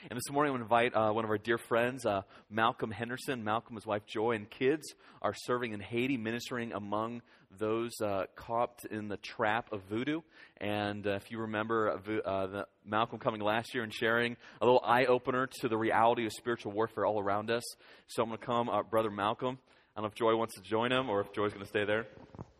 And this morning I'm going to invite one of our dear friends, Malcolm Henderson. Malcolm, his wife Joy, and kids are serving in Haiti, ministering among those caught in the trap of voodoo. And if you remember Malcolm coming last year and sharing a little eye-opener to the reality of spiritual warfare all around us. So I'm going to come, Brother Malcolm. I don't know if Joy wants to join him or if Joy's going to stay there.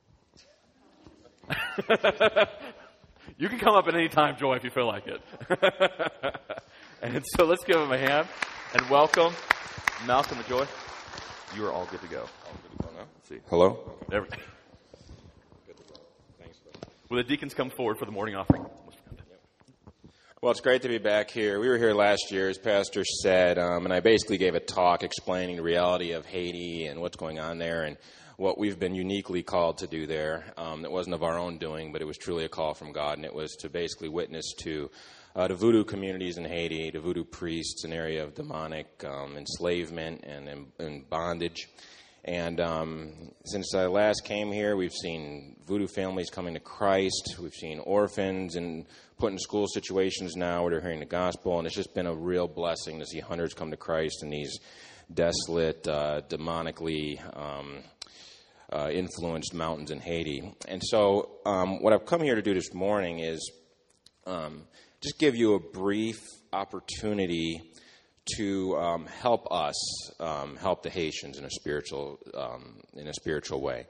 You can come up at any time, Joy, if you feel like it. And so let's give him a hand and welcome Malcolm and Joy. You are all good to go. All good to go now. Let's see. Hello? There we go. Good to go. Thanks. Will the deacons come forward for the morning offering? Well, it's great to be back here. We were here last year, as Pastor said, and I basically gave a talk explaining the reality of Haiti and what's going on there and what we've been uniquely called to do there. It wasn't of our own doing, but it was truly a call from God, and it was to basically witness to the voodoo communities in Haiti, the voodoo priests, an area of demonic enslavement and bondage. And since I last came here, we've seen voodoo families coming to Christ. We've seen orphans and put in school situations now where they're hearing the gospel, and it's just been a real blessing to see hundreds come to Christ in these desolate, demonically influenced mountains in Haiti. And so what I've come here to do this morning is just give you a brief opportunity to help us help the Haitians in a spiritual way.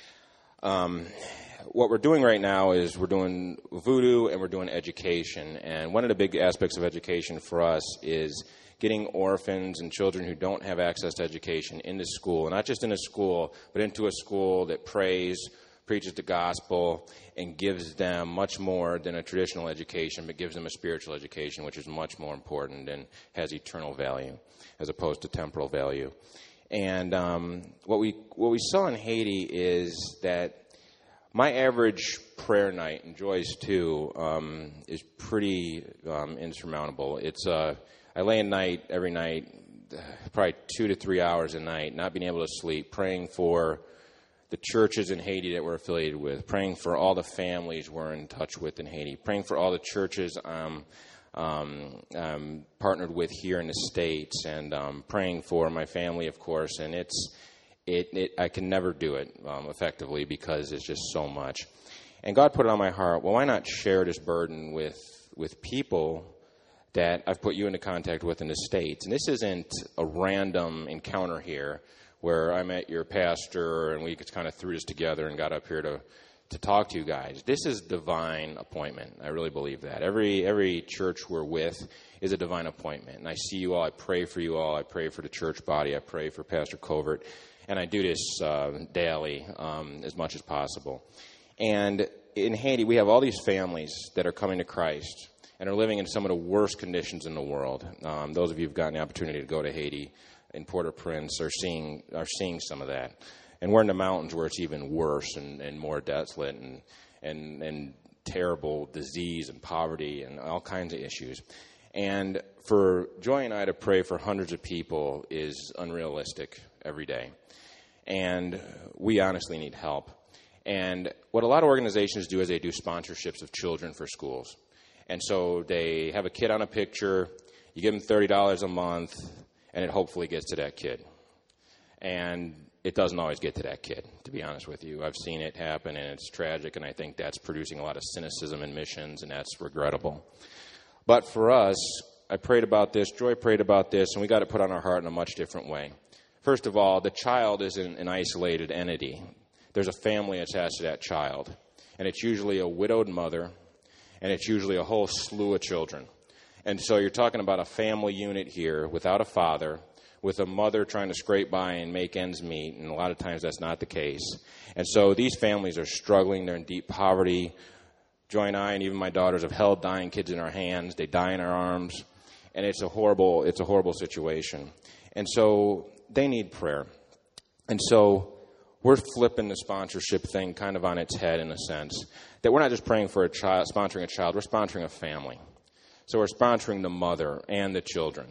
What we're doing right now is we're doing voodoo and we're doing education. And one of the big aspects of education for us is getting orphans and children who don't have access to education into school. And not just into school, but into a school that prays, preaches the gospel, and gives them much more than a traditional education, but gives them a spiritual education, which is much more important and has eternal value as opposed to temporal value. And what we saw in Haiti is that my average prayer night, and Joy's too, is pretty insurmountable. I lay in night every night, probably 2 to 3 hours a night, not being able to sleep, praying for the churches in Haiti that we're affiliated with, praying for all the families we're in touch with in Haiti, praying for all the churches I'm partnered with here in the States, and praying for my family, of course. And I can never do it effectively because it's just so much. And God put it on my heart, well, why not share this burden with people that I've put you into contact with in the States? And this isn't a random encounter here where I met your pastor and we just kind of threw this together and got up here to talk to you guys. This is divine appointment. I really believe that. Every church we're with is a divine appointment. And I see you all. I pray for you all. I pray for the church body. I pray for Pastor Covert. And I do this daily as much as possible. And in Haiti, we have all these families that are coming to Christ and are living in some of the worst conditions in the world. Those of you who've gotten the opportunity to go to Haiti in Port-au-Prince are seeing some of that. And we're in the mountains where it's even worse and more desolate and terrible disease and poverty and all kinds of issues. And for Joy and I to pray for hundreds of people is unrealistic every day. And we honestly need help. And what a lot of organizations do is they do sponsorships of children for schools. And so they have a kid on a picture, you give them $30 a month, and it hopefully gets to that kid. And it doesn't always get to that kid, to be honest with you. I've seen it happen, and it's tragic, and I think that's producing a lot of cynicism in missions, and that's regrettable. But for us, I prayed about this, Joy prayed about this, and we got it put on our heart in a much different way. First of all, the child isn't an isolated entity. There's a family attached to that child, and it's usually a widowed mother, and it's usually a whole slew of children. And so you're talking about a family unit here without a father, with a mother trying to scrape by and make ends meet, and a lot of times that's not the case. And so these families are struggling. They're in deep poverty. Joy and I and even my daughters have held dying kids in our hands. They die in our arms, and it's a horrible situation. And so they need prayer. And so we're flipping the sponsorship thing kind of on its head in a sense, that we're not just praying for a child, sponsoring a child, we're sponsoring a family. So we're sponsoring the mother and the children.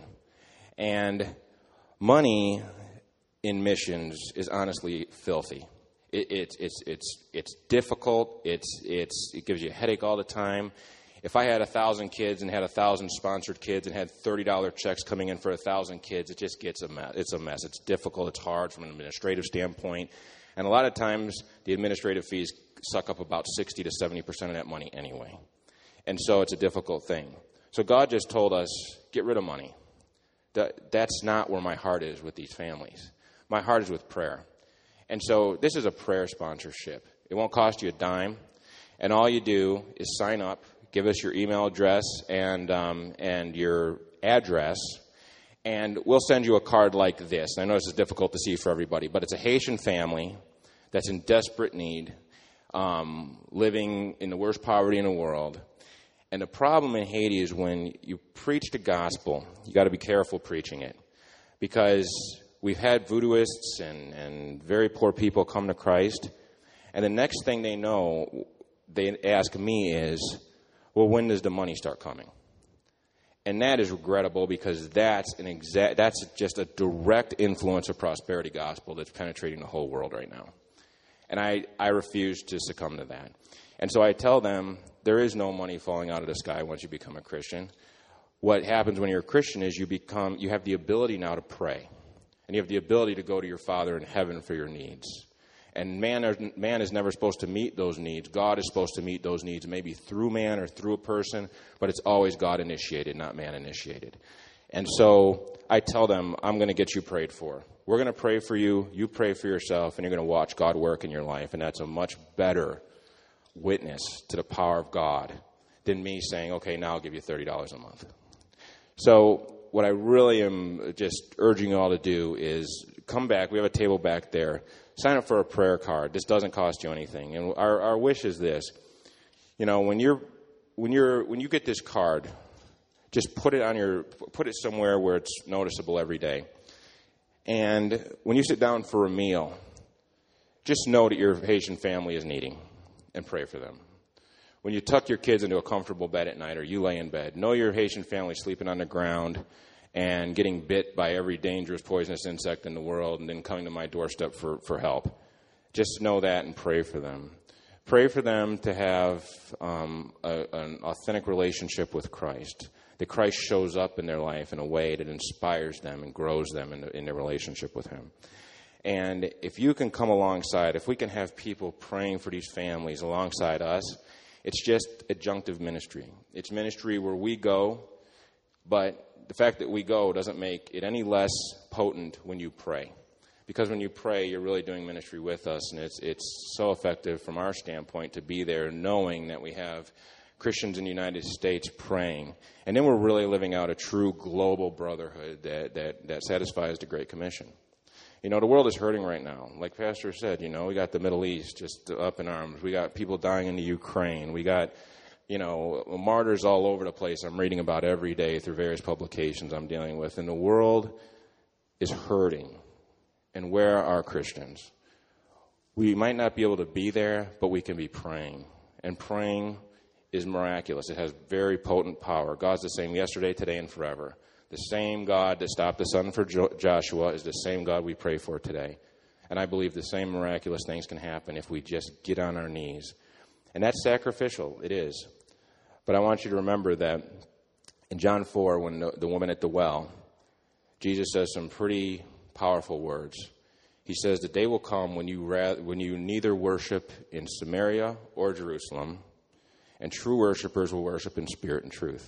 And money in missions is honestly filthy. It's difficult. It gives you a headache all the time. If I had 1,000 kids and had 1,000 sponsored kids and had $30 checks coming in for 1,000 kids, it just gets a mess. It's a mess. It's difficult. It's hard from an administrative standpoint. And a lot of times, the administrative fees suck up about 60 to 70% of that money anyway. And so it's a difficult thing. So God just told us, get rid of money. That's not where my heart is with these families. My heart is with prayer. And so this is a prayer sponsorship. It won't cost you a dime. And all you do is sign up, give us your email address and your address, and we'll send you a card like this. And I know this is difficult to see for everybody, but it's a Haitian family that's in desperate need, living in the worst poverty in the world. And the problem in Haiti is when you preach the gospel, you got to be careful preaching it, because we've had voodooists and very poor people come to Christ, and the next thing they know, they ask me is, well, when does the money start coming? And that is regrettable, because that's just a direct influence of prosperity gospel that's penetrating the whole world right now. And I refuse to succumb to that. And so I tell them, there is no money falling out of the sky once you become a Christian. What happens when you're a Christian is you have the ability now to pray. And you have the ability to go to your Father in heaven for your needs. And man is never supposed to meet those needs. God is supposed to meet those needs, maybe through man or through a person, but it's always God-initiated, not man-initiated. And so I tell them, I'm going to get you prayed for. We're going to pray for you. You pray for yourself, and you're going to watch God work in your life. And that's a much better witness to the power of God than me saying, okay, now I'll give you $30 a month. So what I really am just urging you all to do is come back. We have a table back there. Sign up for a prayer card. This doesn't cost you anything. And our wish is this. You know, when you get this card, just put it somewhere where it's noticeable every day. And when you sit down for a meal, just know that your Haitian family is needing, and pray for them. When you tuck your kids into a comfortable bed at night, or you lay in bed, know your Haitian family sleeping on the ground and getting bit by every dangerous poisonous insect in the world, and then coming to my doorstep for help. Just know that and pray for them. Pray for them to have an authentic relationship with Christ, that Christ shows up in their life in a way that inspires them and grows them in their relationship with Him. And if you can come alongside, if we can have people praying for these families alongside us, it's just adjunctive ministry. It's ministry where we go, but the fact that we go doesn't make it any less potent when you pray. Because when you pray, you're really doing ministry with us, and it's so effective from our standpoint to be there knowing that we have Christians in the United States praying. And then we're really living out a true global brotherhood that satisfies the Great Commission. You know, the world is hurting right now. Like Pastor said, you know, we got the Middle East just up in arms. We got people dying in the Ukraine. We got, you know, martyrs all over the place I'm reading about every day through various publications I'm dealing with. And the world is hurting. And where are Christians? We might not be able to be there, but we can be praying. And praying is miraculous. It has very potent power. God's the same yesterday, today, and forever. The same God that stopped the sun for Joshua is the same God we pray for today. And I believe the same miraculous things can happen if we just get on our knees. And that's sacrificial. It is. But I want you to remember that in John 4, when the woman at the well, Jesus says some pretty powerful words. He says, the day will come when you neither worship in Samaria or Jerusalem, and true worshipers will worship in spirit and truth.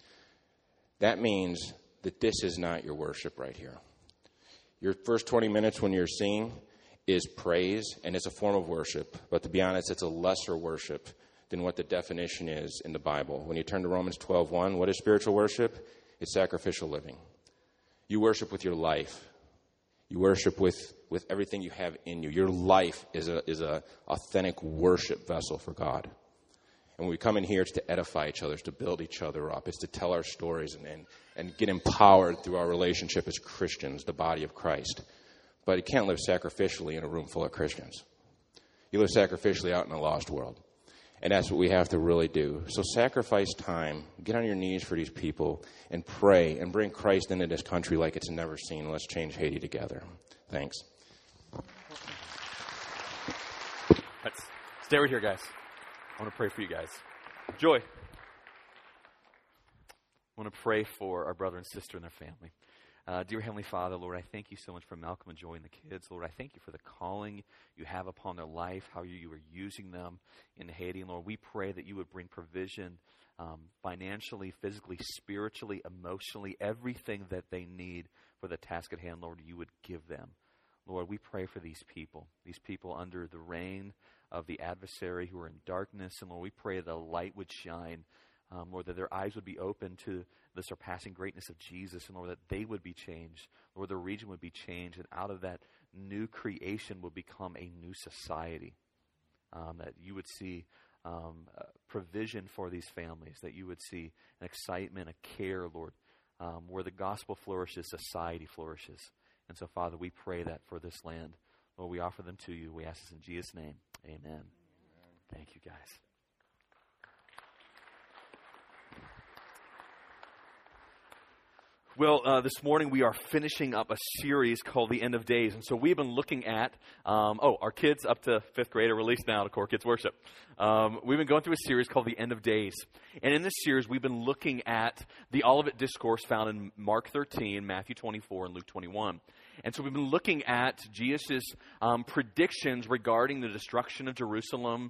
That means that this is not your worship right here. Your first 20 minutes when you're singing is praise, and it's a form of worship. But to be honest, it's a lesser worship than what the definition is in the Bible. When you turn to Romans 12:1, what is spiritual worship? It's sacrificial living. You worship with your life. You worship with everything you have in you. Your life is a authentic worship vessel for God. And when we come in here, it's to edify each other, it's to build each other up. It's to tell our stories and get empowered through our relationship as Christians, the body of Christ. But you can't live sacrificially in a room full of Christians. You live sacrificially out in a lost world. And that's what we have to really do. So sacrifice time, get on your knees for these people, and pray, and bring Christ into this country like it's never seen. Let's change Haiti together. Thanks. Stay right here, guys. I want to pray for you guys. Joy. I want to pray for our brother and sister and their family. Dear Heavenly Father, Lord, I thank you so much for Malcolm and Joy and the kids. Lord, I thank you for the calling you have upon their life, how you are using them in Haiti. And Lord, we pray that you would bring provision financially, physically, spiritually, emotionally, everything that they need for the task at hand, Lord, you would give them. Lord, we pray for these people under the reign of the adversary who are in darkness. And Lord, we pray that a light would shine, Lord, that their eyes would be open to the surpassing greatness of Jesus, and Lord, that they would be changed. Lord, the region would be changed, and out of that new creation would become a new society. That you would see provision for these families, that you would see an excitement, a care, Lord, where the gospel flourishes, society flourishes. And so, Father, we pray that for this land. Lord, we offer them to you. We ask this in Jesus' name. Amen. Thank you, guys. Well, this morning we are finishing up a series called The End of Days. And so we've been looking at, our kids up to 5th grade are released now to Core Kids Worship. We've been going through a series called The End of Days. And in this series, we've been looking at the Olivet Discourse found in Mark 13, Matthew 24, and Luke 21. And so we've been looking at Jesus' predictions regarding the destruction of Jerusalem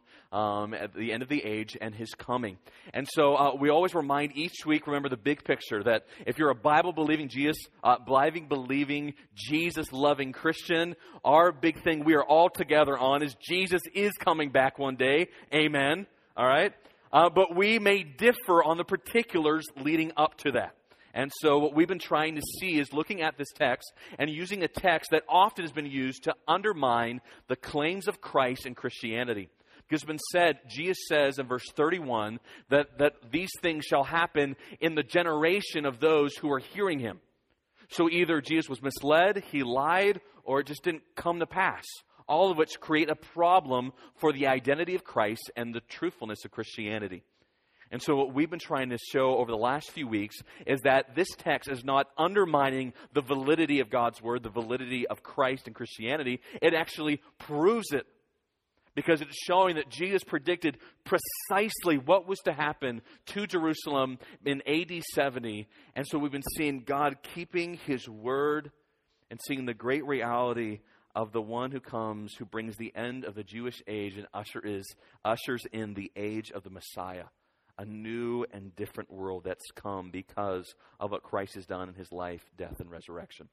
at the end of the age and his coming. And so we always remind each week, remember the big picture, that if you're a Bible-believing, Jesus-believing, Jesus-loving Christian, our big thing we are all together on is Jesus is coming back one day. Amen. All right? But we may differ on the particulars leading up to that. And so what we've been trying to see is looking at this text and using a text that often has been used to undermine the claims of Christ and Christianity. Because it's been said, Jesus says in verse 31 that these things shall happen in the generation of those who are hearing him. So either Jesus was misled, he lied, or it just didn't come to pass. All of which create a problem for the identity of Christ and the truthfulness of Christianity. And so what we've been trying to show over the last few weeks is that this text is not undermining the validity of God's Word, the validity of Christ and Christianity. It actually proves it. Because it's showing that Jesus predicted precisely what was to happen to Jerusalem in AD 70. And so we've been seeing God keeping his word and seeing the great reality of the one who comes, who brings the end of the Jewish age and ushers in the age of the Messiah. A new and different world that's come because of what Christ has done in his life, death, and resurrection.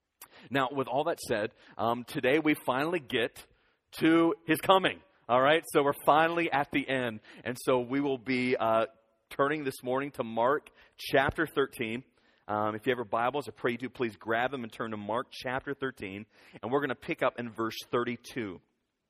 Now, with all that said, today we finally get to his coming. All right, so we're finally at the end. And so we will be turning this morning to Mark chapter 13. If you have your Bibles, I pray you do please grab them and turn to Mark chapter 13. And we're going to pick up in verse 32.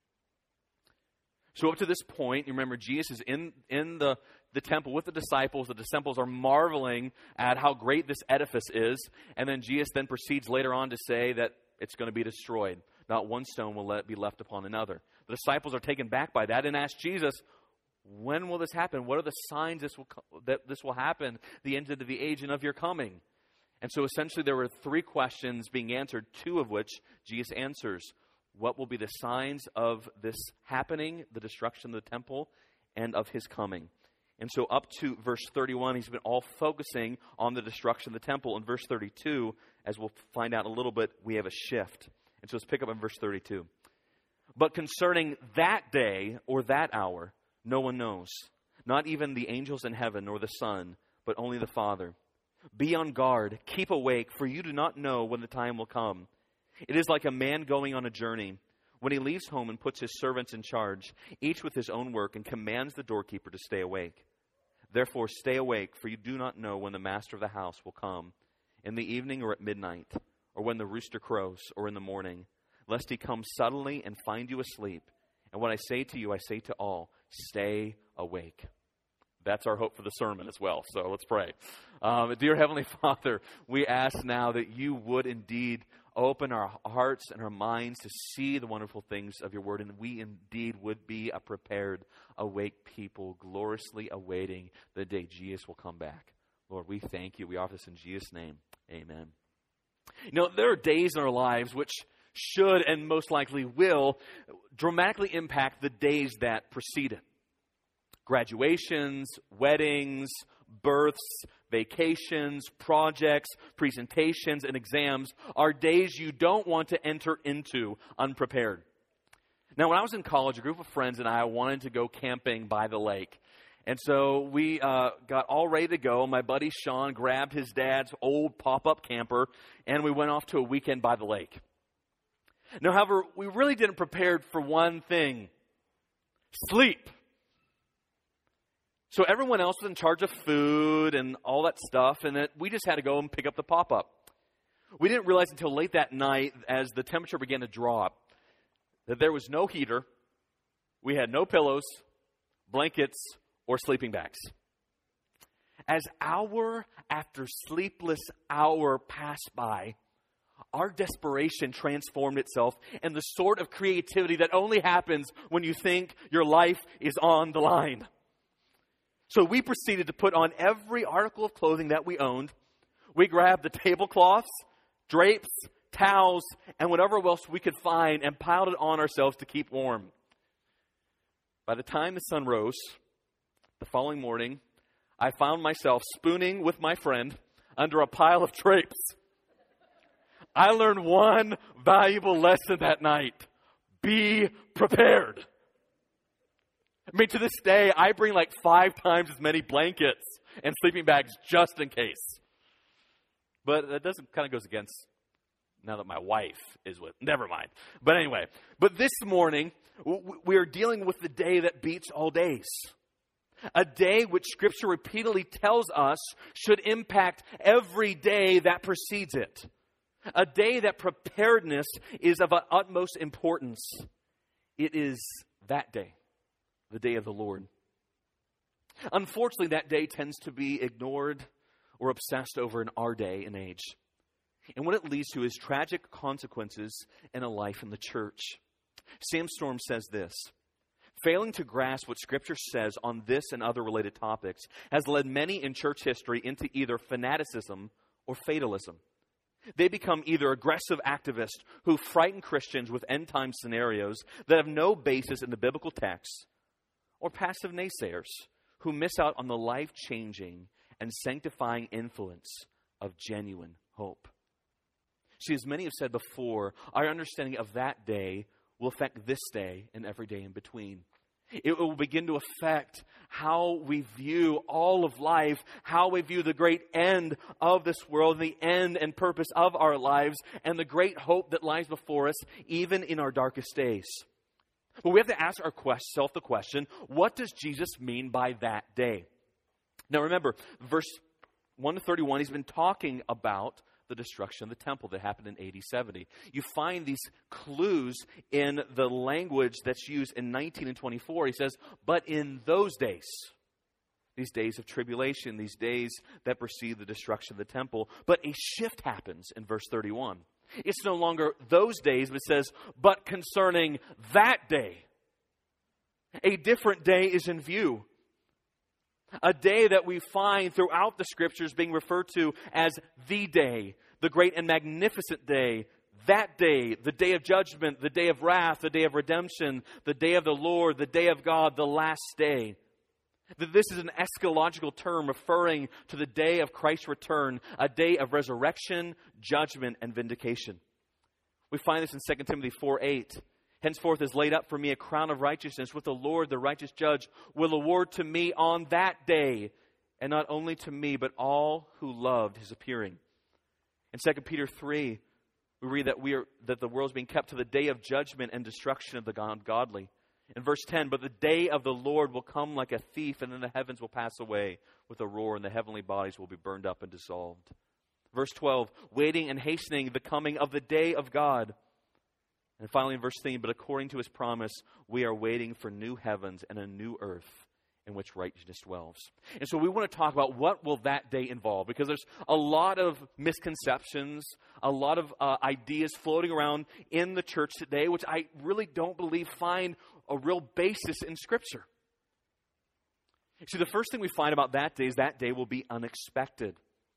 So up to this point, you remember Jesus is in the temple with the disciples. The disciples are marveling at how great this edifice is. And then Jesus then proceeds later on to say that it's going to be destroyed. Not one stone will be left upon another. The disciples are taken back by that and ask Jesus, when will this happen? What are the signs that this will happen, the end of the age and of your coming? And so essentially there were 3 questions being answered, 2 of which Jesus answers. What will be the signs of this happening, the destruction of the temple, and of his coming? And so up to verse 31, he's been all focusing on the destruction of the temple. In verse 32, as we'll find out in a little bit, we have a shift. And so let's pick up in verse 32. But concerning that day or that hour, no one knows, not even the angels in heaven nor the Son, but only the Father. Be on guard, keep awake, for you do not know when the time will come. It is like a man going on a journey, when he leaves home and puts his servants in charge, each with his own work, and commands the doorkeeper to stay awake. Therefore stay awake, for you do not know when the master of the house will come, in the evening or at midnight, or when the rooster crows, or in the morning, lest he come suddenly and find you asleep. And what I say to you, I say to all, stay awake. That's our hope for the sermon as well, so let's pray. Dear Heavenly Father, we ask now that you would indeed open our hearts and our minds to see the wonderful things of your word, and we indeed would be a prepared, awake people, gloriously awaiting the day Jesus will come back. Lord, we thank you. We offer this in Jesus' name. Amen. You know, there are days in our lives which should and most likely will dramatically impact the days that precede it. Graduations, weddings, births, vacations, projects, presentations, and exams are days you don't want to enter into unprepared. Now, when I was in college, a group of friends and I wanted to go camping by the lake. And so we got all ready to go. My buddy Sean grabbed his dad's old pop-up camper, and we went off to a weekend by the lake. Now, however, we really didn't prepare for one thing: sleep. So everyone else was in charge of food and all that stuff, and we just had to go and pick up the pop-up. We didn't realize until late that night, as the temperature began to drop, that there was no heater, we had no pillows, blankets, or sleeping bags. As hour after sleepless hour passed by, our desperation transformed itself in the sort of creativity that only happens when you think your life is on the line. So we proceeded to put on every article of clothing that we owned. We grabbed the tablecloths, drapes, towels, and whatever else we could find and piled it on ourselves to keep warm. By the time the sun rose, the following morning, I found myself spooning with my friend under a pile of drapes. I learned one valuable lesson that night: be prepared. I mean, to this day, I bring like 5 times as many blankets and sleeping bags just in case. But that doesn't kind of goes against now that my wife is with. Never mind. But anyway, this morning, we are dealing with the day that beats all days. A day which Scripture repeatedly tells us should impact every day that precedes it. A day that preparedness is of utmost importance. It is that day, the day of the Lord. Unfortunately, that day tends to be ignored or obsessed over in our day and age. And what it leads to is tragic consequences in a life in the church. Sam Storm says this: failing to grasp what Scripture says on this and other related topics has led many in church history into either fanaticism or fatalism. They become either aggressive activists who frighten Christians with end-time scenarios that have no basis in the biblical text, or passive naysayers who miss out on the life-changing and sanctifying influence of genuine hope. See, as many have said before, our understanding of that day will affect this day and every day in between. It will begin to affect how we view all of life, how we view the great end of this world, the end and purpose of our lives, and the great hope that lies before us, even in our darkest days. But we have to ask ourselves the question, what does Jesus mean by that day? Now remember, verse 1 to 31, he's been talking about the destruction of the temple that happened in AD 70. You find these clues in the language that's used in 19 and 24. He says, but in those days, these days of tribulation, these days that precede the destruction of the temple. But a shift happens in verse 31. It's no longer those days, but it says, but concerning that day. A different day is in view. A day that we find throughout the Scriptures being referred to as the day, the great and magnificent day, that day, the day of judgment, the day of wrath, the day of redemption, the day of the Lord, the day of God, the last day. That this is an eschatological term referring to the day of Christ's return, a day of resurrection, judgment, and vindication. We find this in 2 Timothy 4:8. Henceforth is laid up for me a crown of righteousness, with the Lord, the righteous judge, will award to me on that day, and not only to me, but all who loved his appearing. In 2 Peter 3, we read that the world is being kept to the day of judgment and destruction of the ungodly. In verse 10, but the day of the Lord will come like a thief, and then the heavens will pass away with a roar, and the heavenly bodies will be burned up and dissolved. Verse 12, waiting and hastening the coming of the day of God. And finally in verse 13, but according to his promise, we are waiting for new heavens and a new earth in which righteousness dwells. And so we want to talk about what will that day involve, because there's a lot of misconceptions, a lot of ideas floating around in the church today, which I really don't believe find a real basis in Scripture. See, the first thing we find about that day is that day will be unexpected.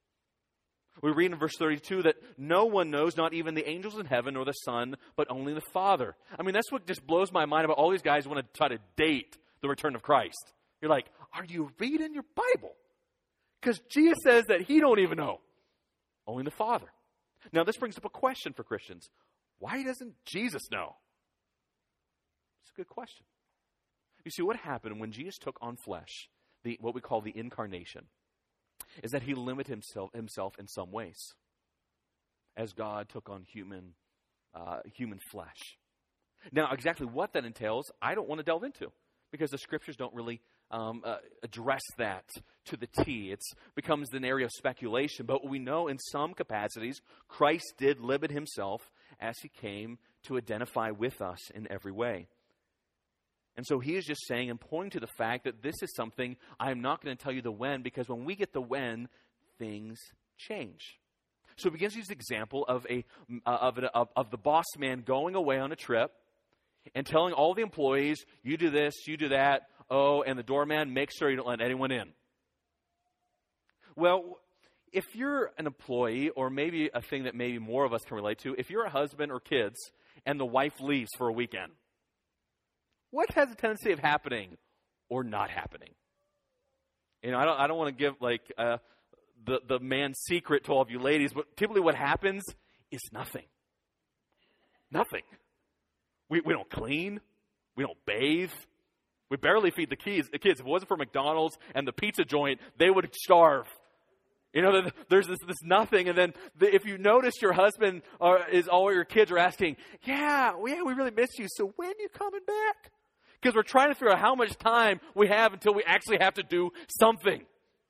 We read in verse 32 that no one knows, not even the angels in heaven nor the Son, but only the Father. I mean, that's what just blows my mind about all these guys who want to try to date the return of Christ. You're like, are you reading your Bible? Because Jesus says that he don't even know. Only the Father. Now, this brings up a question for Christians. Why doesn't Jesus know? It's a good question. You see, what happened when Jesus took on flesh, what we call the incarnation, is that he limited himself in some ways as God took on human flesh. Now, exactly what that entails, I don't want to delve into because the scriptures don't really address that to the T. It becomes an area of speculation. But we know in some capacities, Christ did limit himself as he came to identify with us in every way. And so he is just saying and pointing to the fact that this is something I am not going to tell you the when, because when we get the when, things change. So he begins to use the example of the boss man going away on a trip and telling all the employees, you do this, you do that, and the doorman, make sure you don't let anyone in. Well, if you're an employee, or maybe a thing that maybe more of us can relate to, if you're a husband or kids and the wife leaves for a weekend, what has a tendency of happening or not happening? You know, I don't want to give the man's secret to all of you ladies, but typically what happens is nothing. Nothing. We don't clean. We don't bathe. We barely feed the kids. If it wasn't for McDonald's and the pizza joint, they would starve. You know, there's this nothing. And then if you notice your husband is all your kids are asking, yeah, we really miss you. So when are you coming back? Because we're trying to figure out how much time we have until we actually have to do something.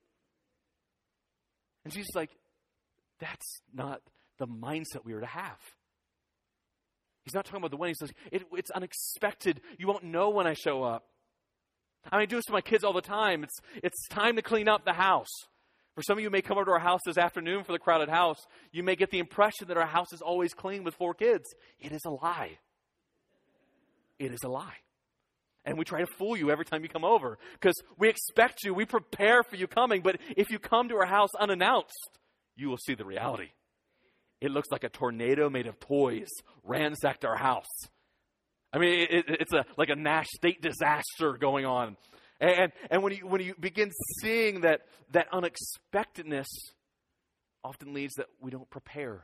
And Jesus is like, that's not the mindset we are to have. He's not talking about the when. He says, it's unexpected. You won't know when I show up. I do this to my kids all the time. It's time to clean up the house. For some of you who may come over to our house this afternoon for the crowded house, you may get the impression that our house is always clean with 4 kids. It is a lie. It is a lie. And we try to fool you every time you come over because we expect you, we prepare for you coming. But if you come to our house unannounced, you will see the reality. It looks like a tornado made of toys ransacked our house. I mean, it's like a Nash state disaster going on. And when you begin seeing that unexpectedness often leads that we don't prepare.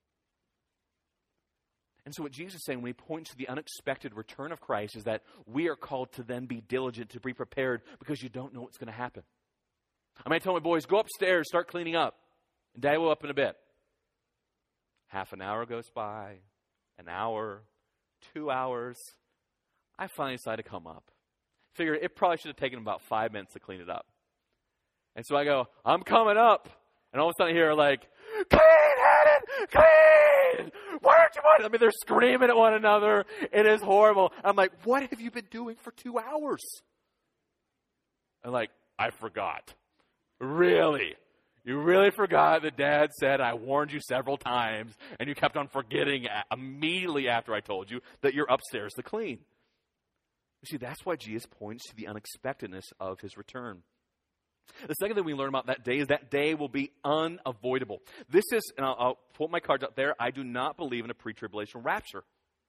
And so what Jesus is saying when he points to the unexpected return of Christ is that we are called to then be diligent, to be prepared, because you don't know what's going to happen. I might tell my boys, go upstairs, start cleaning up, and Dad will up in a bit. Half an hour goes by, an hour, 2 hours. I finally decide to come up. Figure it probably should have taken about 5 minutes to clean it up. And so I go, I'm coming up. And all of a sudden I hear like, clean-headed, clean! Why aren't you want? I mean, they're screaming at one another. It is horrible. I'm like, what have you been doing for 2 hours? I'm like, I forgot. Really? You really forgot that Dad said I warned you several times, and you kept on forgetting immediately after I told you that you're upstairs to clean. You see, that's why Jesus points to the unexpectedness of his return. The second thing we learn about that day is that day will be unavoidable. This is, and I'll put my cards up there, I do not believe in a pre-tribulation rapture.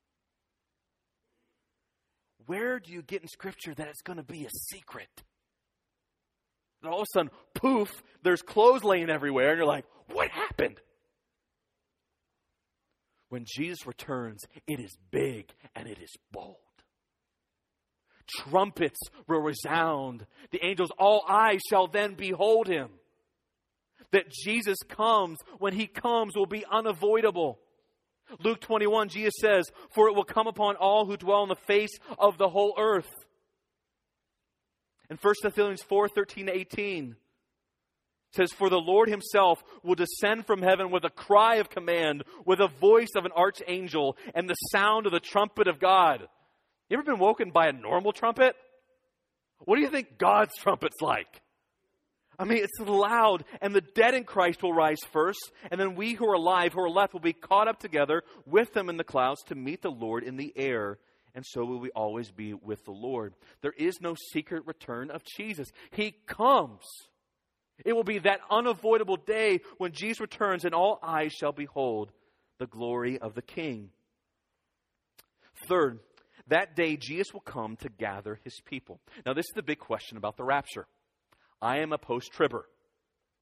Where do you get in Scripture that it's going to be a secret? And all of a sudden, poof, there's clothes laying everywhere, and you're like, what happened? When Jesus returns, it is big and it is bold. Trumpets will resound. The angels, all eyes shall then behold him. That Jesus comes, when he comes, will be unavoidable. Luke 21, Jesus says, for it will come upon all who dwell on the face of the whole earth. And 1 Thessalonians 4:13-18 says, for the Lord himself will descend from heaven with a cry of command, with a voice of an archangel, and the sound of the trumpet of God. You ever been woken by a normal trumpet? What do you think God's trumpet's like? I mean, it's loud, and the dead in Christ will rise first, and then we who are alive, who are left, will be caught up together with them in the clouds to meet the Lord in the air, and so will we always be with the Lord. There is no secret return of Jesus. He comes. It will be that unavoidable day when Jesus returns, and all eyes shall behold the glory of the King. Third, that day, Jesus will come to gather his people. Now, this is the big question about the rapture. I am a post-tribber.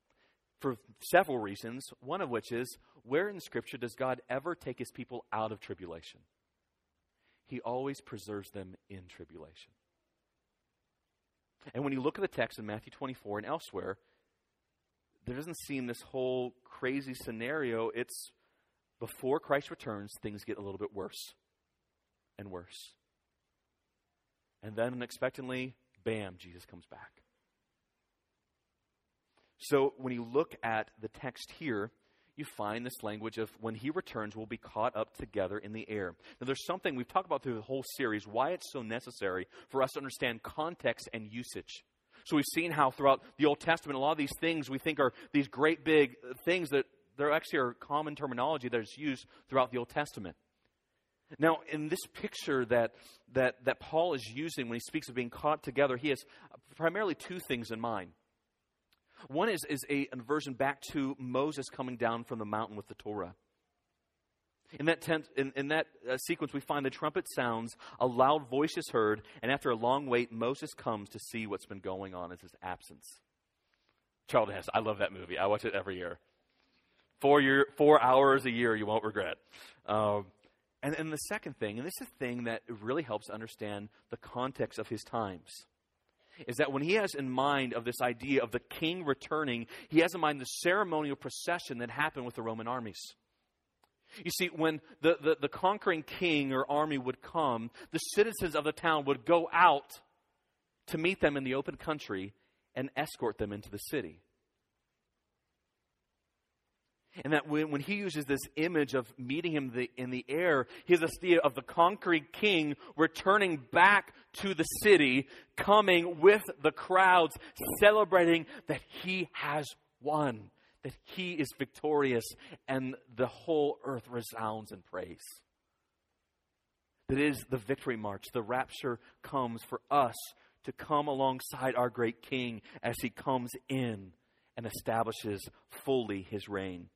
for several reasons, one of which is, where in Scripture does God ever take his people out of tribulation? He always preserves them in tribulation. And when you look at the text in Matthew 24 and elsewhere, there doesn't seem this whole crazy scenario. It's before Christ returns, things get a little bit worse and worse. And then unexpectedly, bam, Jesus comes back. So when you look at the text here, you find this language of when he returns, we'll be caught up together in the air. Now there's something we've talked about through the whole series, why it's so necessary for us to understand context and usage. So we've seen how throughout the Old Testament, a lot of these things we think are these great big things that there actually are common terminology that is used throughout the Old Testament. Now, in this picture that Paul is using when he speaks of being caught together, he has primarily two things in mind. One is a version back to Moses coming down from the mountain with the Torah. In that sequence, we find the trumpet sounds, a loud voice is heard, and after a long wait, Moses comes to see what's been going on in his absence. Charlton Heston, I love that movie. I watch it every year. 4 hours a year you won't regret. And the second thing, and this is the thing that really helps understand the context of his times, is that when he has in mind of this idea of the king returning, he has in mind the ceremonial procession that happened with the Roman armies. You see, when the conquering king or army would come, the citizens of the town would go out to meet them in the open country and escort them into the city. And that when he uses this image of meeting him in the air, he has this idea of the conquering king returning back to the city, coming with the crowds, celebrating that he has won, that he is victorious, and the whole earth resounds in praise. That is the victory march. The rapture comes for us to come alongside our great king as he comes in and establishes fully his reign.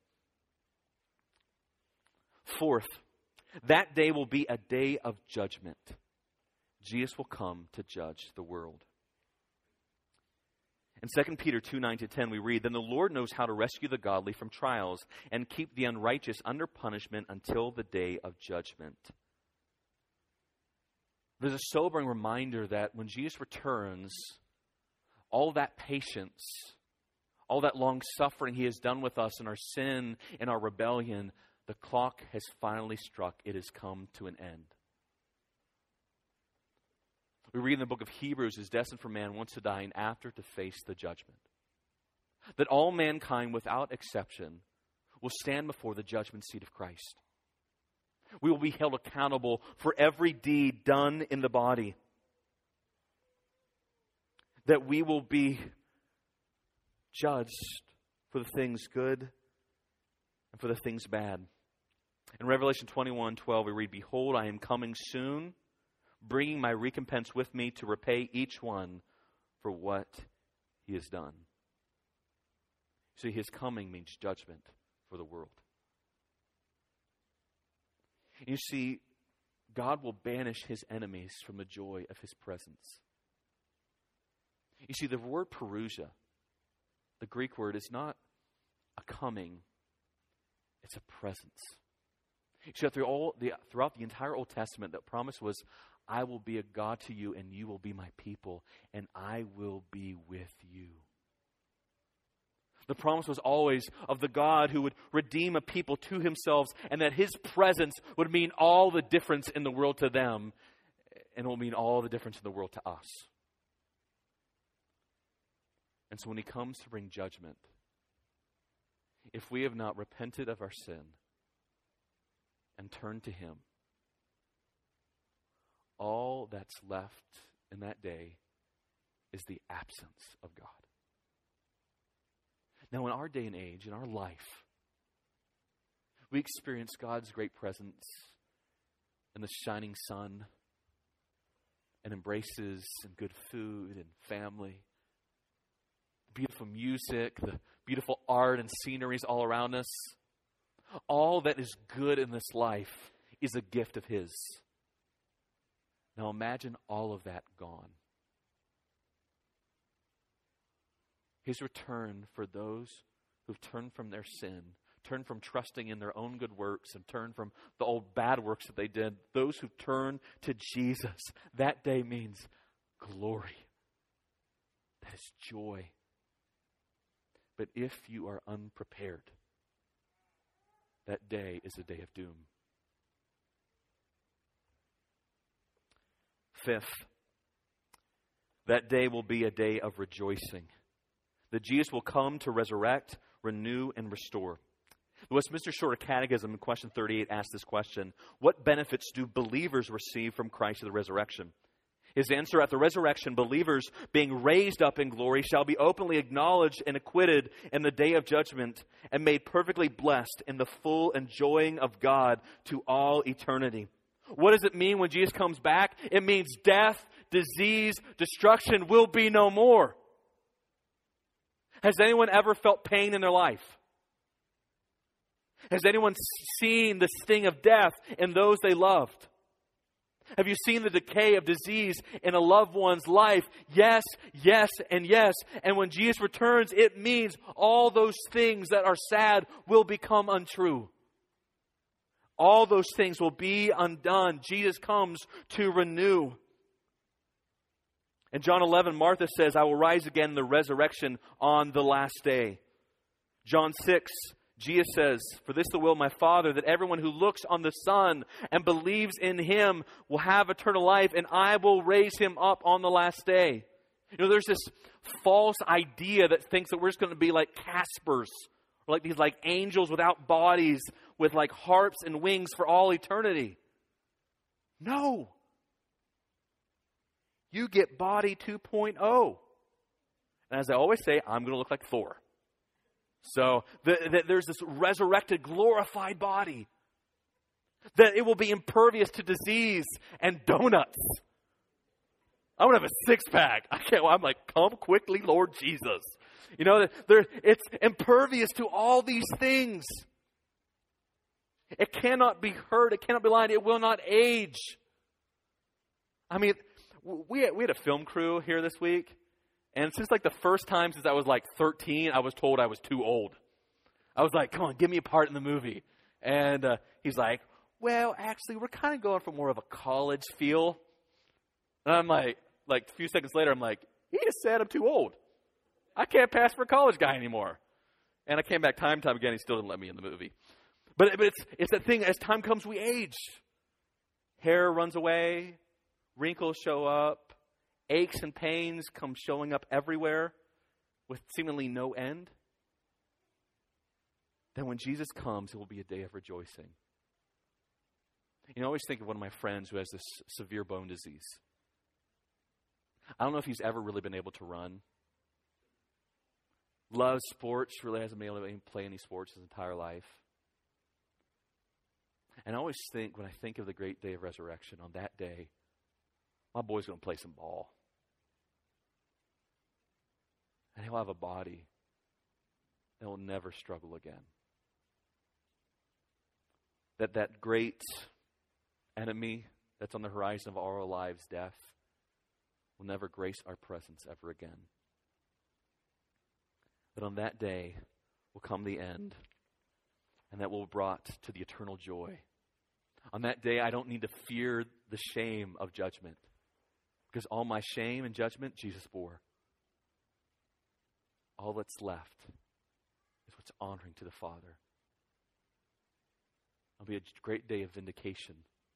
Fourth, that day will be a day of judgment. Jesus will come to judge the world. In 2 Peter 2:9-10, we read, "Then the Lord knows how to rescue the godly from trials and keep the unrighteous under punishment until the day of judgment." There's a sobering reminder that when Jesus returns, all that patience, all that long suffering he has done with us in our sin and our rebellion, the clock has finally struck. It has come to an end. We read in the book of Hebrews, "It is destined for man once to die and after to face the judgment." That all mankind, without exception, will stand before the judgment seat of Christ. We will be held accountable for every deed done in the body. That we will be judged for the things good and for the things bad. In Revelation 21:12, we read, "Behold, I am coming soon, bringing my recompense with me to repay each one for what he has done." See, his coming means judgment for the world. You see, God will banish his enemies from the joy of his presence. You see, the word parousia, the Greek word, is not a coming, it's a presence. So throughout the entire Old Testament, the promise was, "I will be a God to you, and you will be my people, and I will be with you." The promise was always of the God who would redeem a people to himself, and that his presence would mean all the difference in the world to them, and it will mean all the difference in the world to us. And so when he comes to bring judgment, if we have not repented of our sin and turned to him, all that's left in that day is the absence of God. Now, in our day and age, in our life, we experience God's great presence in the shining sun and embraces and good food and family, beautiful music, the beautiful art and sceneries all around us. All that is good in this life is a gift of his. Now imagine all of that gone. His return for those who've turned from their sin, turned from trusting in their own good works, and turned from the old bad works that they did, those who've turned to Jesus, that day means glory. That is joy. But if you are unprepared, that day is a day of doom. Fifth, that day will be a day of rejoicing. That Jesus will come to resurrect, renew, and restore. The Westminster Shorter Catechism in question 38 asks this question: what benefits do believers receive from Christ at the resurrection? His answer: at the resurrection, believers being raised up in glory shall be openly acknowledged and acquitted in the day of judgment and made perfectly blessed in the full enjoying of God to all eternity. What does it mean when Jesus comes back? It means death, disease, destruction will be no more. Has anyone ever felt pain in their life? Has anyone seen the sting of death in those they loved? Have you seen the decay of disease in a loved one's life? Yes, yes, and yes. And when Jesus returns, it means all those things that are sad will become untrue. All those things will be undone. Jesus comes to renew. In John 11, Martha says, I will rise again in the resurrection on the last day. John 6, Jesus says, for this is the will of my Father, that everyone who looks on the Son and believes in Him will have eternal life, and I will raise him up on the last day. You know, there's this false idea that thinks that we're just going to be like Caspers, or like these like angels without bodies, with like harps and wings for all eternity. No. You get body 2.0. And as I always say, I'm going to look like Thor. So there's this resurrected, glorified body. That it will be impervious to disease and donuts. I want to have a six-pack. I'm like, come quickly, Lord Jesus. You know, it's impervious to all these things. It cannot be hurt. It cannot be lined. It will not age. I mean, we had a film crew here this week. And since like the first time since I was like 13, I was told I was too old. I was like, come on, give me a part in the movie. And he's like, well, actually, we're kind of going for more of a college feel. And I'm like a few seconds later, I'm like, he just said I'm too old. I can't pass for a college guy anymore. And I came back time again. He still didn't let me in the movie. But it's that thing, as time comes, we age. Hair runs away. Wrinkles show up. Aches and pains come showing up everywhere with seemingly no end. Then when Jesus comes, it will be a day of rejoicing. You know, I always think of one of my friends who has this severe bone disease. I don't know if he's ever really been able to run. Loves sports, really hasn't been able to play any sports his entire life. And I always think, when I think of the great day of resurrection, on that day, my boy's going to play some ball. And he'll have a body that will never struggle again. That great enemy that's on the horizon of our lives, death, will never grace our presence ever again. That on that day will come the end, and that will be brought to the eternal joy. On that day, I don't need to fear the shame of judgment, because all my shame and judgment, Jesus bore. All that's left is what's honoring to the Father. It'll be a great day of vindication.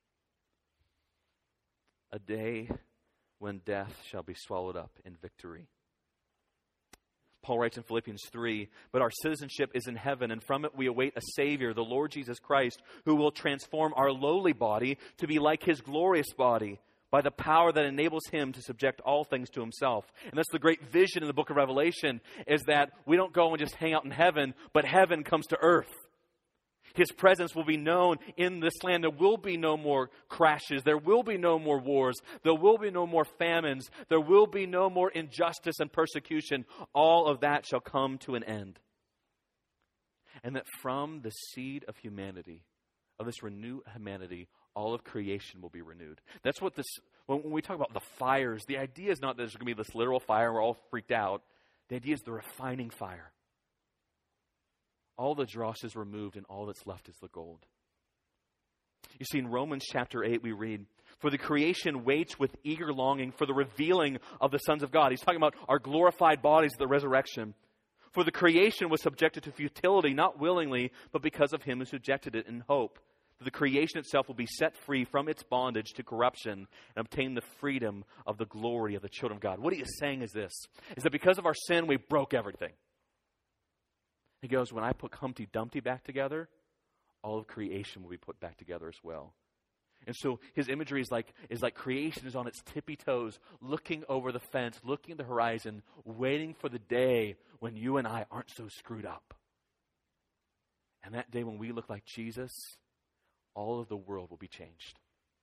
A day when death shall be swallowed up in victory. Paul writes in Philippians 3, but our citizenship is in heaven, and from it we await a Savior, the Lord Jesus Christ, who will transform our lowly body to be like His glorious body, by the power that enables Him to subject all things to Himself. And that's the great vision in the book of Revelation, is that we don't go and just hang out in heaven, but heaven comes to earth. His presence will be known in this land. There will be no more crashes. There will be no more wars. There will be no more famines. There will be no more injustice and persecution. All of that shall come to an end. And that from the seed of humanity, of this renewed humanity, all of creation will be renewed. That's what this, when we talk about the fires, the idea is not that there's going to be this literal fire and we're all freaked out. The idea is the refining fire. All the dross is removed, and all that's left is the gold. You see, in Romans chapter 8, we read, "For the creation waits with eager longing for the revealing of the sons of God." He's talking about our glorified bodies at the resurrection. "For the creation was subjected to futility, not willingly, but because of him who subjected it in hope. That the creation itself will be set free from its bondage to corruption and obtain the freedom of the glory of the children of God." What he is saying is this, is that because of our sin, we broke everything. He goes, when I put Humpty Dumpty back together, all of creation will be put back together as well. And so his imagery is like creation is on its tippy toes, looking over the fence, looking at the horizon, waiting for the day when you and I aren't so screwed up. And that day when we look like Jesus, all of the world will be changed.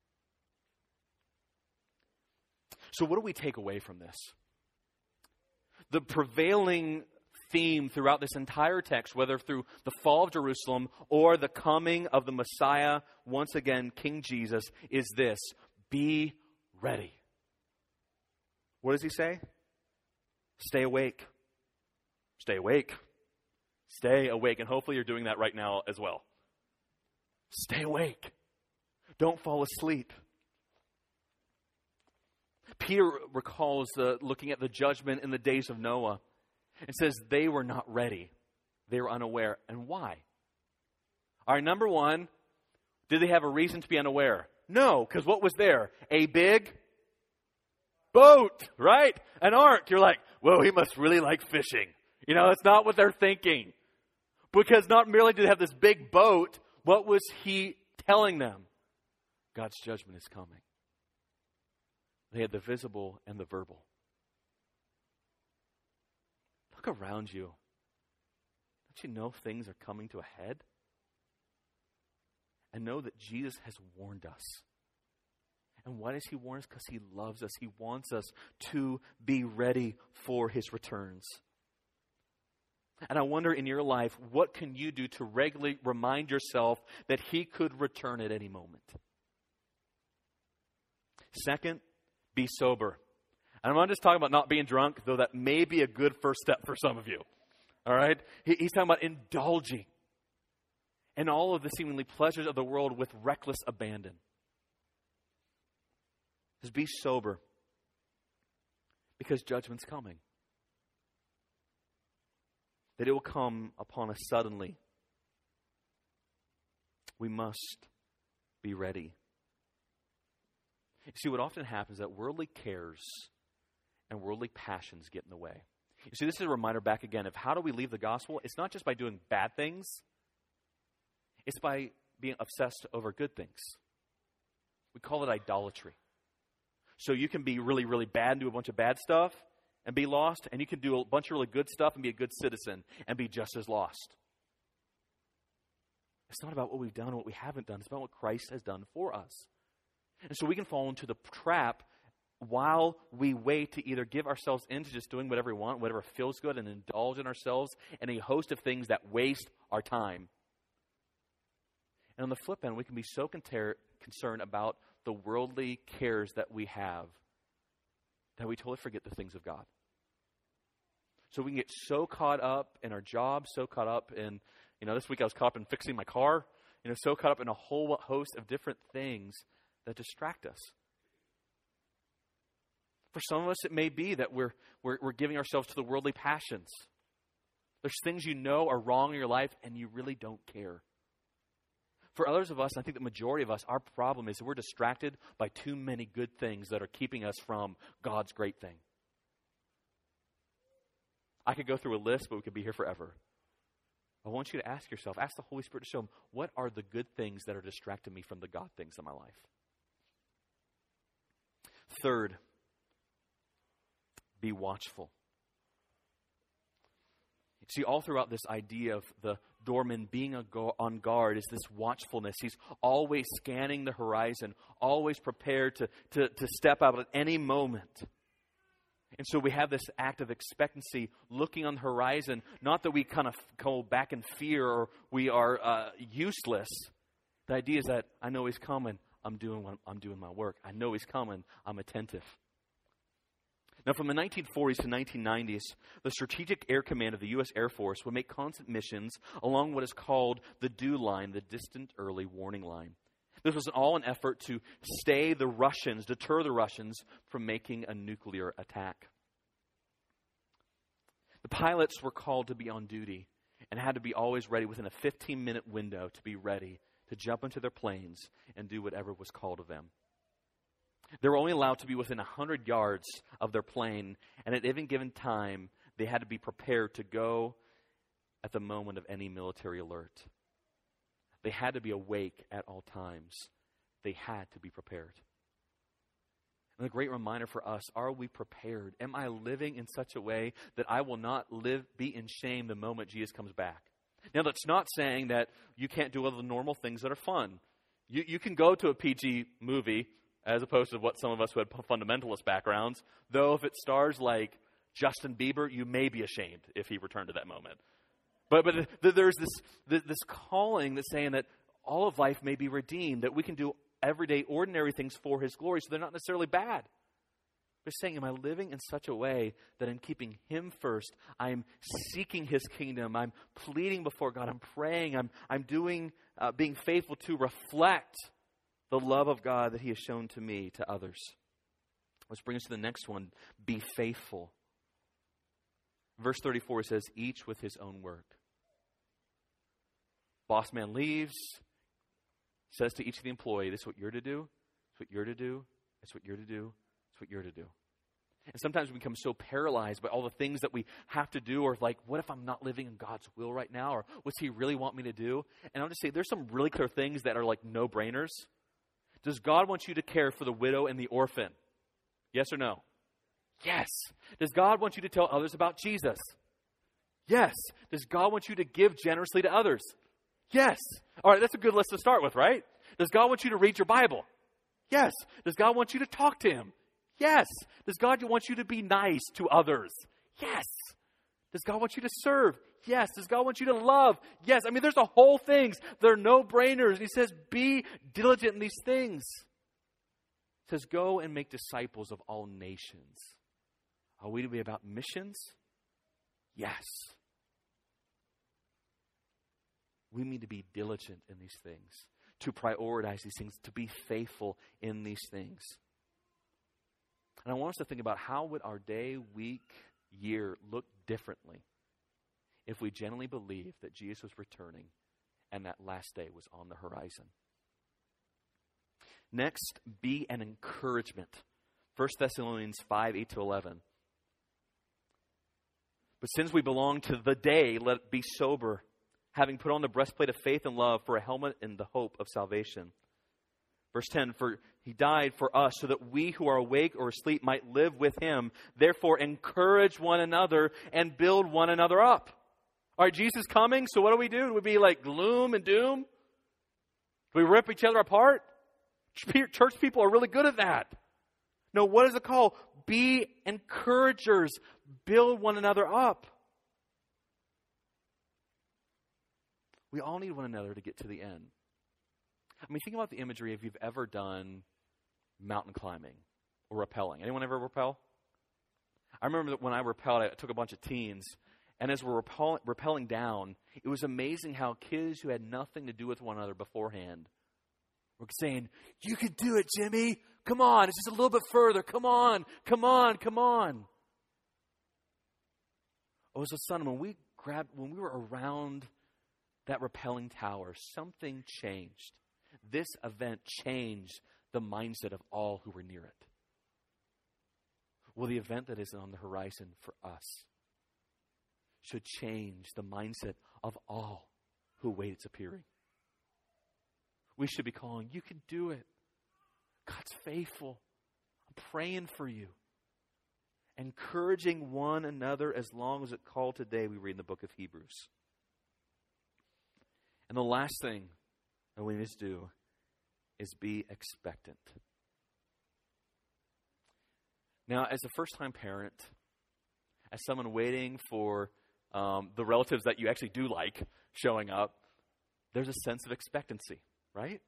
So what do we take away from this? The prevailing theme throughout this entire text, whether through the fall of Jerusalem or the coming of the Messiah, once again, King Jesus, is this: be ready. What does he say? Stay awake. Stay awake. Stay awake. And hopefully you're doing that right now as well. Stay awake. Don't fall asleep. Peter recalls looking at the judgment in the days of Noah. It says they were not ready. They were unaware. And why? All right, number one, did they have a reason to be unaware? No, because what was there? A big boat, right? An ark. You're like, whoa, he must really like fishing. You know, it's not what they're thinking. Because not merely did they have this big boat, what was he telling them? God's judgment is coming. They had the visible and the verbal. Look around you. Don't you know things are coming to a head? And know that Jesus has warned us. And why does he warn us? Because he loves us. He wants us to be ready for his returns. And I wonder in your life, what can you do to regularly remind yourself that he could return at any moment? Second, be sober. And I'm not just talking about not being drunk, though that may be a good first step for some of you. All right? He's talking about indulging in all of the seemingly pleasures of the world with reckless abandon. Just be sober, because judgment's coming. That it will come upon us suddenly. We must be ready. You see, what often happens is that worldly cares and worldly passions get in the way. You see, this is a reminder back again of how do we leave the gospel? It's not just by doing bad things. It's by being obsessed over good things. We call it idolatry. So you can be really, really bad and do a bunch of bad stuff and be lost, and you can do a bunch of really good stuff and be a good citizen and be just as lost. It's not about what we've done or what we haven't done. It's about what Christ has done for us. And so we can fall into the trap while we wait to either give ourselves into just doing whatever we want, whatever feels good, and indulge in ourselves in a host of things that waste our time. And on the flip end, we can be so concerned about the worldly cares that we have that we totally forget the things of God. So we can get so caught up in our job, so caught up in, this week I was caught up in fixing my car, so caught up in a whole host of different things that distract us. For some of us, it may be that we're giving ourselves to the worldly passions. There's things you know are wrong in your life, and you really don't care. For others of us, I think the majority of us, our problem is that we're distracted by too many good things that are keeping us from God's great thing. I could go through a list, but we could be here forever. I want you to ask yourself, ask the Holy Spirit to show him, what are the good things that are distracting me from the God things in my life? Third, be watchful. See, all throughout this idea of the doorman being on guard is this watchfulness. He's always scanning the horizon, always prepared to step out at any moment. And so we have this act of expectancy, looking on the horizon, not that we kind of go back in fear or we are useless. The idea is that I know he's coming. I'm doing my work. I know he's coming. I'm attentive. Now, from the 1940s to 1990s, the Strategic Air Command of the U.S. Air Force would make constant missions along what is called the DEW line, the Distant Early Warning Line. This was all an effort to deter the Russians from making a nuclear attack. The pilots were called to be on duty and had to be always ready within a 15-minute window to be ready to jump into their planes and do whatever was called of them. They were only allowed to be within 100 yards of their plane, and at any given time, they had to be prepared to go at the moment of any military alert. They had to be awake at all times. They had to be prepared. And a great reminder for us, are we prepared? Am I living in such a way that I will not be in shame the moment Jesus comes back? Now, that's not saying that you can't do all the normal things that are fun. You can go to a PG movie as opposed to what some of us who had fundamentalist backgrounds, though if it stars like Justin Bieber, you may be ashamed if he returned to that moment. But there's this calling that's saying that all of life may be redeemed, that we can do everyday, ordinary things for His glory, so they're not necessarily bad. They're saying, am I living in such a way that I'm keeping Him first? I'm seeking His kingdom. I'm pleading before God. I'm praying. I'm doing, being faithful to reflect the love of God that He has shown to me, to others. Let's bring us to the next one. Be faithful. Verse 34 says, each with his own work. Boss man leaves, says to each of the employee, this is what you're to do, this is what you're to do, this is what you're to do, this is what you're to do. And sometimes we become so paralyzed by all the things that we have to do, or like, what if I'm not living in God's will right now? Or what's He really want me to do? And I'll just say, there's some really clear things that are like no-brainers. Does God want you to care for the widow and the orphan? Yes or no? Yes. Does God want you to tell others about Jesus? Yes. Does God want you to give generously to others? Yes. All right, that's a good list to start with, right? Does God want you to read your Bible? Yes. Does God want you to talk to Him? Yes. Does God want you to be nice to others? Yes. Does God want you to serve? Yes. Does God want you to love? Yes. I mean, there's a whole things. They're no-brainers. He says, be diligent in these things. He says, go and make disciples of all nations. Are we to be about missions? Yes. We need to be diligent in these things, to prioritize these things, to be faithful in these things. And I want us to think about how would our day, week, year look differently if we genuinely believed that Jesus was returning and that last day was on the horizon. Next, be an encouragement. 1 Thessalonians 5, 8-11. But since we belong to the day, let it be sober, having put on the breastplate of faith and love, for a helmet in the hope of salvation. Verse 10, for He died for us so that we who are awake or asleep might live with Him. Therefore, encourage one another and build one another up. All right, Jesus is coming, so what do? Do we be like gloom and doom? Do we rip each other apart? Church people are really good at that. No, what is it called? Be encouragers. Build one another up. We all need one another to get to the end. I mean, think about the imagery if you've ever done mountain climbing or rappelling. Anyone ever rappel? I remember that when I rappelled, I took a bunch of teens, and as we're rappelling down, it was amazing how kids who had nothing to do with one another beforehand were saying, you can do it, Jimmy. Come on, it's just a little bit further. Come on, come on, come on. Oh, so son, when we were around that rappelling tower, something changed. This event changed the mindset of all who were near it. Well, the event that is on the horizon for us should change the mindset of all who await its appearing. We should be calling, you can do it. God's faithful. I'm praying for you. Encouraging one another as long as it called today, we read in the book of Hebrews. And the last thing that we need to do is be expectant. Now, as a first-time parent, as someone waiting for the relatives that you actually do like showing up, there's a sense of expectancy, right?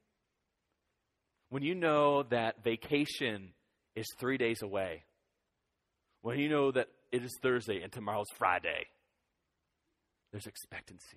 When you know that vacation is 3 days away, When you know that it is Thursday and tomorrow's Friday, there's expectancy.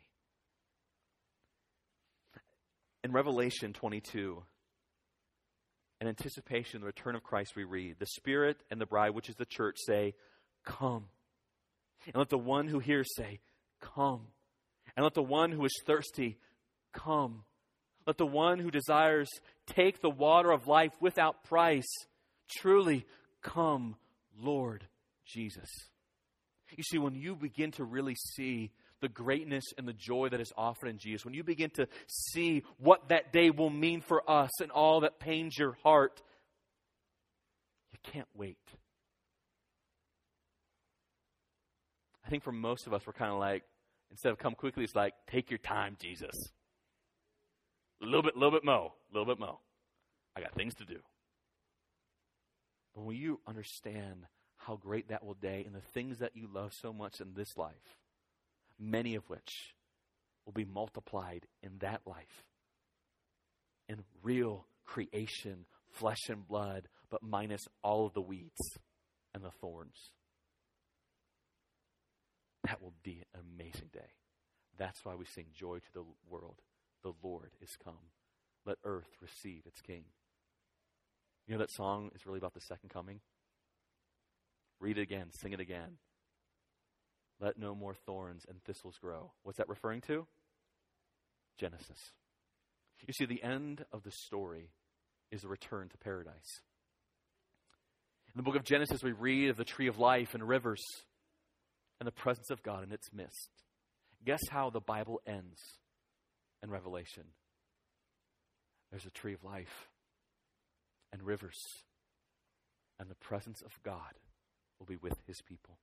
In Revelation 22, in anticipation of the return of Christ, we read, the Spirit and the bride, which is the church, say, come. And let the one who hears say, come. And let the one who is thirsty come. Let the one who desires take the water of life without price. Truly, come, Lord Jesus. You see, when you begin to really see the greatness and the joy that is offered in Jesus, when you begin to see what that day will mean for us and all that pains your heart, you can't wait. I think for most of us, we're kind of like, instead of come quickly, it's like, take your time, Jesus. A little bit mo. I got things to do. But when you understand how great that will day and the things that you love so much in this life, many of which will be multiplied in that life, in real creation, flesh and blood, but minus all of the weeds and the thorns. That will be an amazing day. That's why we sing joy to the world. The Lord is come. Let earth receive its King. You know that song is really about the second coming? Read it again. Sing it again. Let no more thorns and thistles grow. What's that referring to? Genesis. You see, the end of the story is a return to paradise. In the book of Genesis, we read of the tree of life and rivers and the presence of God in its midst. Guess how the Bible ends in Revelation? There's a tree of life and rivers, and the presence of God will be with his people.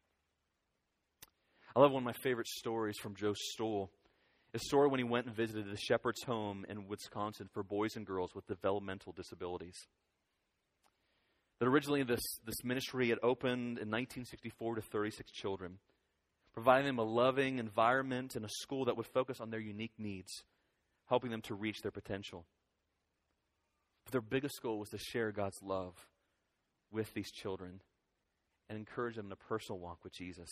I love one of my favorite stories from Joe Stoll. A story when he went and visited the shepherd's home in Wisconsin for boys and girls with developmental disabilities. That originally this ministry had opened in 1964 to 36 children, providing them a loving environment and a school that would focus on their unique needs, helping them to reach their potential. But their biggest goal was to share God's love with these children and encourage them in a personal walk with Jesus.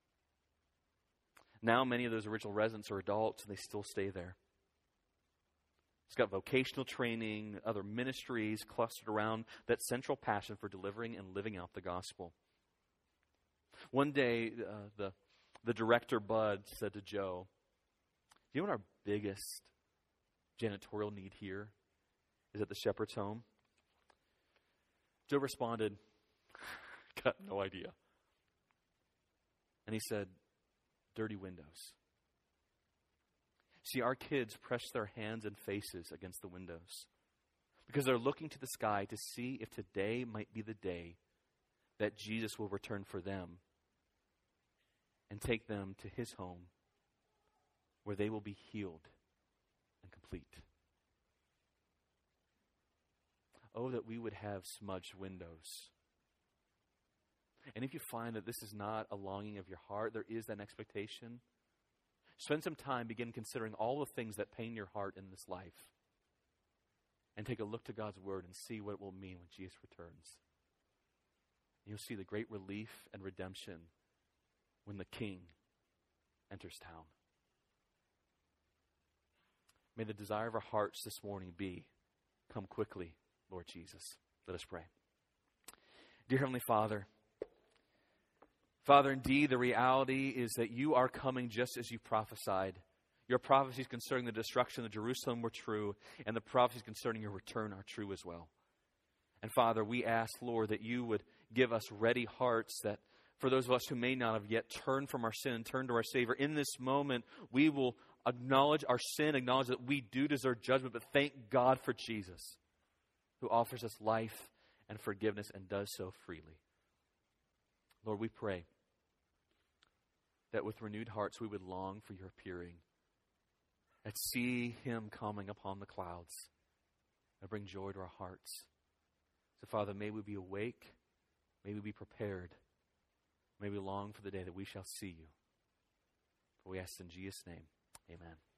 Now many of those original residents are adults and they still stay there. It's got vocational training, other ministries clustered around that central passion for delivering and living out the gospel. One day, the director, Bud, said to Joe, "Do you know what our biggest janitorial need here is at the shepherd's home?" Joe responded, "Got no idea." And he said, "Dirty windows." See, our kids press their hands and faces against the windows because they're looking to the sky to see if today might be the day that Jesus will return for them and take them to his home where they will be healed and complete. Oh, that we would have smudged windows. And if you find that this is not a longing of your heart, there is an expectation. Spend some time, begin considering all the things that pain your heart in this life. And take a look to God's word and see what it will mean when Jesus returns. You'll see the great relief and redemption when the King enters town. May the desire of our hearts this morning be, come quickly, Lord Jesus. Let us pray. Dear Heavenly Father, indeed, the reality is that you are coming just as you prophesied. Your prophecies concerning the destruction of Jerusalem were true, and the prophecies concerning your return are true as well. And Father, we ask, Lord, that you would give us ready hearts, that for those of us who may not have yet turned from our sin and turned to our Savior, in this moment, we will acknowledge our sin, acknowledge that we do deserve judgment, but thank God for Jesus, who offers us life and forgiveness and does so freely. Lord, we pray that with renewed hearts we would long for your appearing and see him coming upon the clouds and bring joy to our hearts. So, Father, may we be awake, may we be prepared, may we long for the day that we shall see you. For we ask in Jesus' name, amen.